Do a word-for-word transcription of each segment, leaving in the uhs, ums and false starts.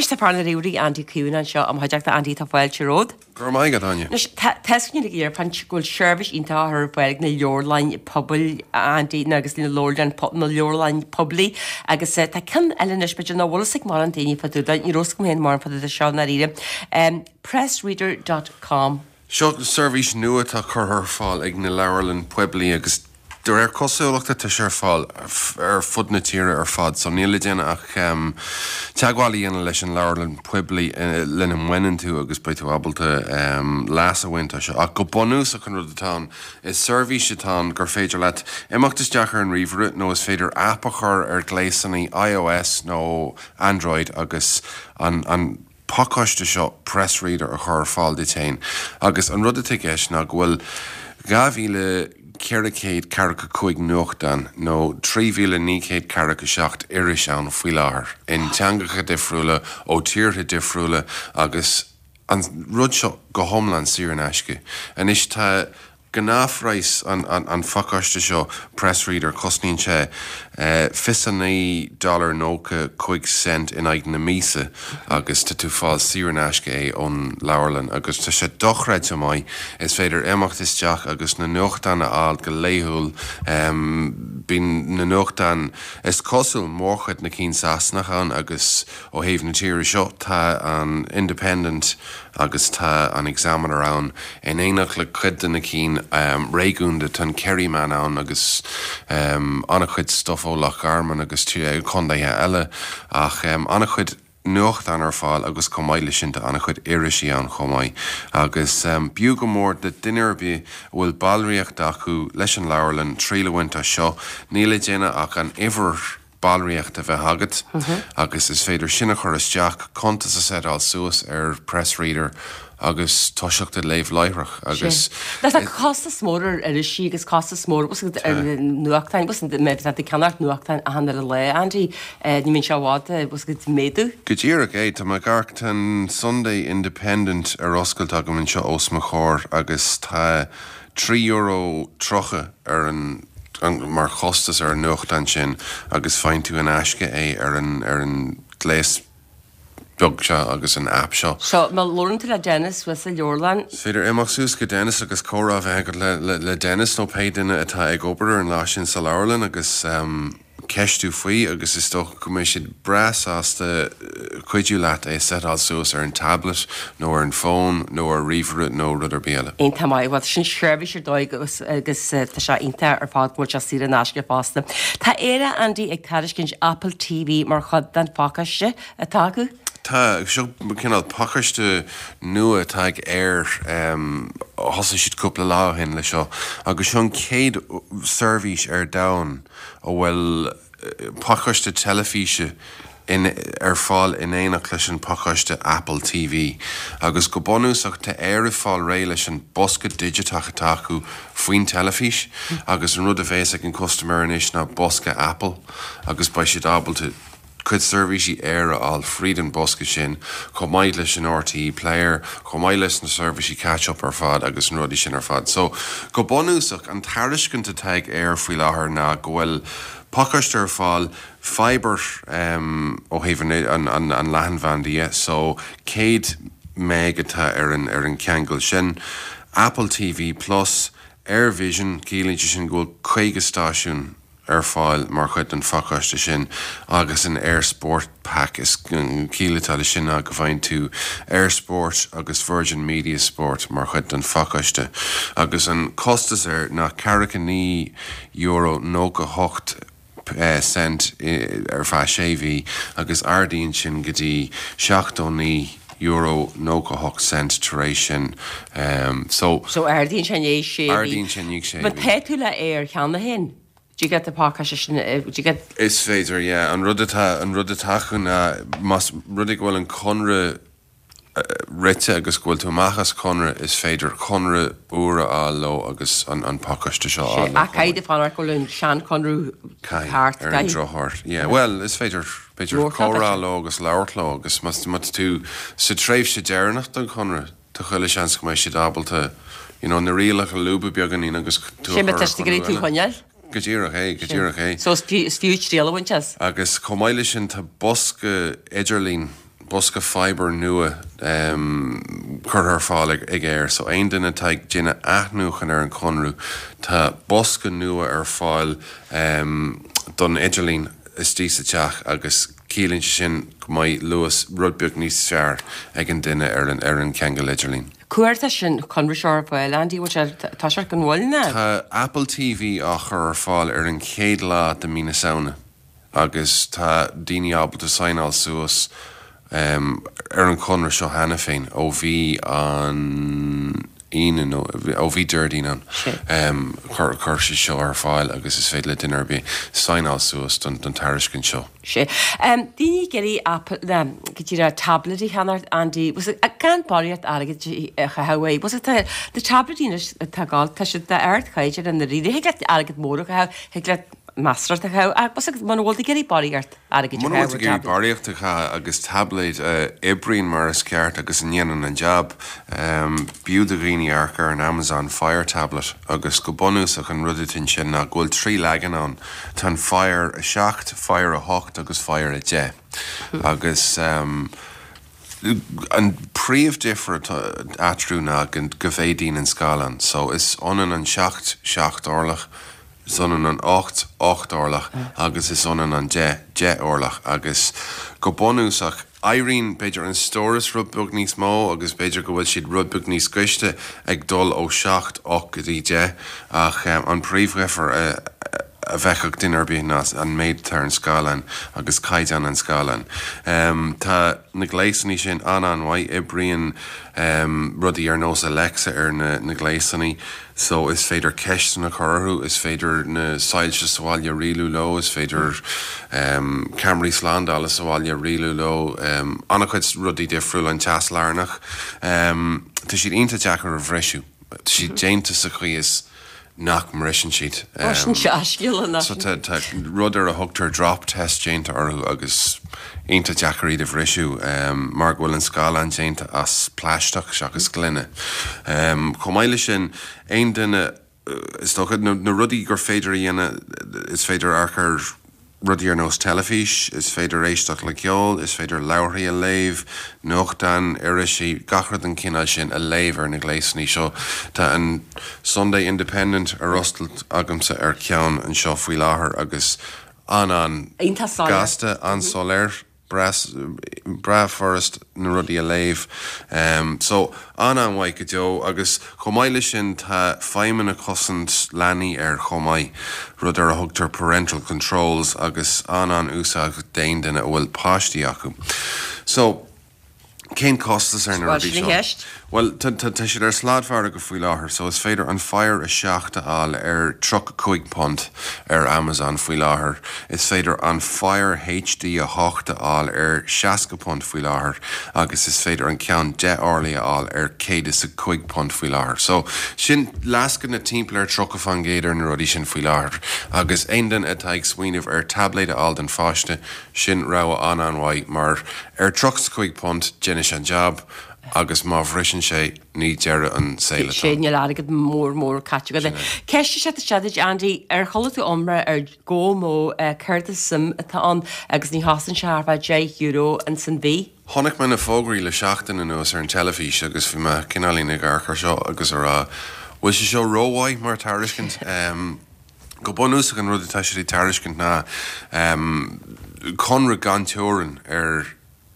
Agus tá pána riúí Andy Cúna an seo am haideachta Andy tá fáil se ród. Gur mai go daine. Tescin ag ar pan gúil seirbhis ínta ar bhil na leorlainn pobl Andy agus na Lordan na leorlainn poblí agus tá cin eilenis beidir na bhla mar an daoine faúda í roscom héon mar fa a seo na ríide. pressreader dot com Seo service nua tá chur fáil ag na leirlann pueblí agus Dúir ar cosúachta tá sé fáil ar fud na tíre ar fad, so níla déine ach teagháilí ana leis an leirlann pueblí lena mhainn tú agus beidh tú abalta leas a bhaint se. Ach go bonús a chun rud atá is service atá gur féidir leat imachtas deachar an riomhre nó is féidir app a chur ar gléisanna iOS nó Android agus an an pácaiste seo press reader a chur fáil détain. Agus an rud a tuigéis ná bhfuil gabhíle Ceracéid caracha chuig nuachtan nó tríhíle nícéid caracha seacht iris an faoi láthair in teangacha difriúla ó tíortha difriúla agus an rud seo go thomlan siar an eisce. An is tá gnáthreis an, an, an facaiste seo press reader cosníonn sé uh, fisannaí dollar nócha chuig cent in aig na mísa agus tá tú fáil siar an eisce é ón leirlann agus tá sé dochreid mai is féidir éachtasteach agus na nuachtainna áil go léithúil um, bín na nuachtain is cosúil mórchuid na cín sasnach an agus ó héobh na tíre seo tá an independent agus tá an examiner ann in éach le chuid na cín um, réúnta tan Kerryman ann agus um, anna chuid stuff ó lech arman agus tí condaithe eile ach um, anna chuid nuacht an ar fáil agus comáile sinnta anna chuid irisí an chomáid agus um, bú go mór de duinearbí bhfuil bailríocht acu leis an leirlann trílehainte seo níla déine ach an ihar bailríocht a bheith hagad uh-huh. agus is féidir sinna chur isteach contas a sedáil suas ar press reader agus toisiachta léomh leireach agus Tá a costa smór ar is sí agus costa smór was nuachtain was me ceannacht nuachtain a hanna le Andy ní minn seáda was go méadú. Go ddíach é tá mar gach tan Sunday Independent ar oscailta go minn seo osma chóir agus tá trí euro trocha ar an mar chostas ar nuachtain sin agus féin tú an eisce é ar an ar an gléas beg seo agus an app seo. So má lornta le Dennis was a Leorlan. Féidir imach sús go Dennis agus córá bheith le, le, le Dennis nó péidirna atá ag obair an lá sin sa leirlann agus um, ceistú faoi agus is tó go mé siad bras ásta chuidú leat é setáil suas ar an tablet nó ar an fón nó ar riomhre nó rud ar béle. Ein tá mai bhil sin seirbhís ar dóid agus agus tá sé inta ar fád mór sí an náisce fásta. Tá éire Andy ag tariscin Apple T V mar chud den fácaiste atá acu? Tá seo cinál pachaiste nua tá ag air um, hosa siad cúpla lá hin le seo agus sean céad service ar dain ó bhfuil pachaiste telefíse in ar fáil in éanaach leis an pachaiste Apple T V agus go bonúsach tá air fáil ré leis an bosca digitach atáú faoin telefís agus an rud a bhééis ag an customer inis na bosca Apple agus ba siad ábalta Could service air all freedom bosca sin, comáid leis an R T E player, comáid leis na service catch up ar fad agus an rudí sin ar fad. So go bonúsach an tariscin teag air faoi láthair ná go bhfuil pachaiste ar fáil fiber um, ó héhann an, an, an lehan bhandaí, so céad meg atá ar an, ar an ceangail sin, Apple T V Plus, Air Vision, cílíonn sin go chuige stáisiún ar fáil mar chuid an facaiste sin agus an Air Sport pack is cíletáile sin a go bhain tú Air Sport agus Virgin Media Sport mar chuid an facaiste agus an costas ar na caracaní euro nóga hocht uh, cent ar fa séhí agus ardíonn sin go dtí seachtóní euro nóga hocht cent taréis sin um, so so ardíonn sin é séhí ardíonn sin ag séhí. But pe tú le air cheanna hen? Do you get the podcast? Do you get? It's féidir, yeah. An rudata, an rudata chuna mas rudig wel an conra rite agus gwil tú machas conra is féidir conra úra á lo agus an an podcast seo á. A caid fan ar gwil Sean Conru heart ar an drohart. Yeah, well, is féidir féidir córá lo agus laurtlo agus mas mat tú sa tréif sé déirnach don conra tá chuile seans go mai sé dábalta, you know, na rialach a lúba beaggan í agus tú. Sé me testigarí tú chuineal? Go ddíreach é, go ddíreach é. So is fiúd díalhaintes? Agus comáile sin tá bosca idirlín bosca fiber nua um, chur ar fáil ag, ag air, so ein duine teag dinne aithnuchan ar an conrú tá bosca nua ar fáil um, don idirlín is tísa teach agus cílinn sin go mai luas rudbeag níos fearr ag an duine ar an ar an ceangal idirlín. Cuairta sin chun seáil Andy tá se an bhilna. Tá Apple T V á chur ar fáil ar an chéad lá de mína saona agus tá daoine ábalta sainál suas um, ar an conra seo hena féin ó bhí an ían ó bhí dúirdíán um, chur chur sé seo ar fáil agus is féad le duine be sainál suas don don tairiscin seo. sé. Um, Díní geirí Apple um, go dtí a tabletí cheanart Andy was a gan bariad agad chahaí was the tabletí tágáil tá si de airt chaidir an na ríide he le agad mór cha he le Master was man bhil geirí baríart agad géirí baríochtta agus tablet uh, ibrín mar is ceart agus an dhéanaan an job um, bíú a rií arcar an Amazon Fire tablet agus go bonúsach an ruditin sin na ghfuil trí legan an tan Fire a seacht, Fire a hocht agus Fire a dé. agus um, an príomh different atrú ná an go bhédín an scálan, so is onan an seacht seacht orlach is onan an ocht ocht orlach agus is onan an dé dé orlach agus go bonúsach Irene beidir an stóras rudbug níos mó agus beidir go bhfuil siad rudbug níos cuiste ag dul ó seacht och go dtí dé ach um, an príomhreifar uh, a bheithach duine bí nás an méid tar an scálan agus caiid an an scálan. Um, tá na gléisaní sin an anhaid ibríonn um, rudí ar nós Alexa ar na, na gléisaní, so is féidir ceist na chorthú, is féidir na sáilte sáile riú lo, is féidir um, Camry Slandal sáile riú lo, um, annachchuid rudí difriúil an teas lárnach. Um, tá siad ionta deachar a bhreisiú, siad déanta sa chuí is nach marishin sheet. Um, so tá rudder a hugtar drop test jainta orú agus einta jackerí de bhrisú um, mar bhfuil an scálan jainta as pláisteach seachas glynne. Um, Chomáile sin ein duine uh, is stochad na, na rudí gur féidir dhéana is féidir archar rudí ar nós telefís, is féidir éisteach le ceol, is féidir labhraí a léamh, nóchtan irisí gachrad an cinál sin a léamh ar na gléisaní seo. Tá an Sunday Independent ar rostalt agamsa ar ceann an seo faoi láthair agus an an gasta an soléir Bras, bra forest na rudí a léamh. Um, so an an waith go deo agus chomáile sin tá feimime a cosint leanaí ar chomáid rud ar a thugtar parental controls agus an an úsach daon duine a bhfuil páistí acu. So cén costas ar na rudí seo? Well, tá siad ar sládmhara go faoi láthair, so is féidir an Fire a seachta áil ar truc chuig pont ar Amazon faoi láthair. Is féidir an Fire H D a háchta áil ar seaca pont faoi láthair, agus is féidir an ceann de orlaí áil ar céad is a chuig pont faoi láthair. So sin lascan na timppla ar truc a fan géidir na rudí sin faoi láthair, agus aon den atá ag smaoinemh ar tablet áil den fáiste sin rá an anhaid mar ar truc chuig pont déine an job agus má bhrisin sé ní dearad an saoile. sé ne agad mór mór catú go. Ceiste sé staidir Andy ar chola tú omra ar gó mó chuirta sim atá an agus ní hasan searbh dé euro an san bhí. Honnig me na fógraí le seachtain in nuas ar an telefís agus bhí me cinálína garchar seo agus ar bhfuil sé seo róháid mar tairiscint. Um, go bonúsach an rud atá sé tairiscint ná um, conra gan teorann ar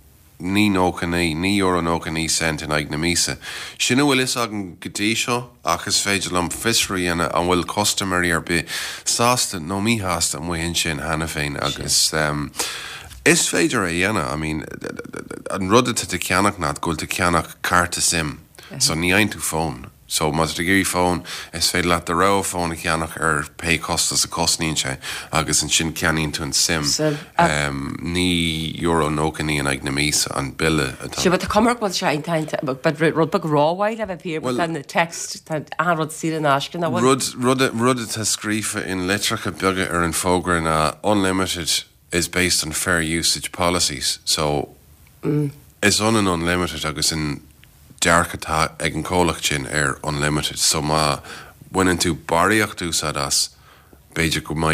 ní nócaní, ní euro nócaní cent in ag na mísa. Sinna bhfuil is agan godí seo achas féidir am fisraí an bhfuil customarí ar be sásta nó mítheasta an mhaon sin hena féin agus um, is féidir a dhéana, I mean, an rud atá ceannach ná gúil tá ceannach carta sim, so ní aon tú fón. So mas de géirí fón is féidir leat de rá fón a ceannach ar pay costas a cosníonn sé agus an sin ceaníonn tú an sim um, ní euro nócaní an ag na mísa an bille. Si bud a cumar bud sé eintainte, bud rud bag ráháid a bheith pír bud an text an rud sí an ascin a bhfuil. Rud atá scrífa in litracha beaga ar an fógra na unlimited is based on fair usage policies. So mm. is on an unlimited agus in dearchatá ag an cólach sin ar unlimited. So má bhaineann tú baríocht úsad as beidir go mai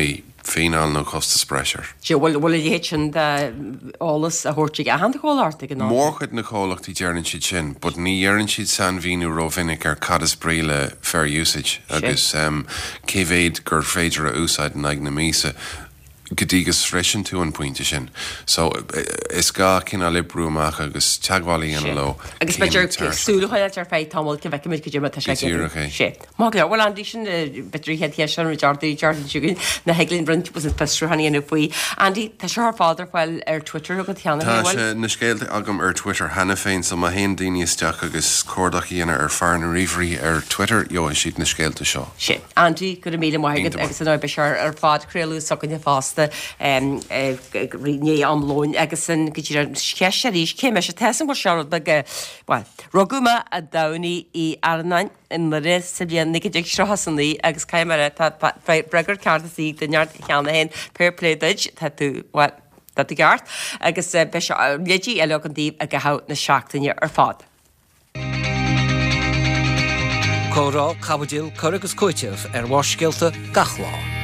féinál nó costas breisiir. sé bhfuil bhfuil hé sin álas a thuirte a hand gáilárta gan Mórchuid na cólachtaí dearann siad sin, bud ní dhearann siad san bhíú rovinnic ar cadas bríle fair usage agus céhéad gur féidir a úsáid na ag na mísa godígus freisin tú an pointe sin. So is gá cinna librúach agus teaghálaí an lo. Agus beidir súlaáil ar féid tamil go bheith mé go dé sé. Má le bhil andí sin betríhead he an Jordaí Jordan siúgin na helín brint bus an pestruhanní inna faoi. Andí tá se fáidir fáil ar Twitter go teanna. Tá sé na scéalte agam ar Twitter hena féin sa má hen daoisteach agus códaíana ar fear na riomhrí ar Twitter jo siad na scéalte seo. sé. Andí go mí maigad agus an be seir ar fád creaú socan fásta riné amlóin agus san go ceise ríéis céime se tesan go sead be ruguma a daní í airnain in na ré sa bblion nig d seo hasannaí agus caiimara bregur cartaí denart cheanna hen perpléideid tá tú dat gart agus be lédí eile an díobh a go ha na seachtaine ar fád. Córá cabadil chugus coiteh ar bhhaiscéalta gachlá.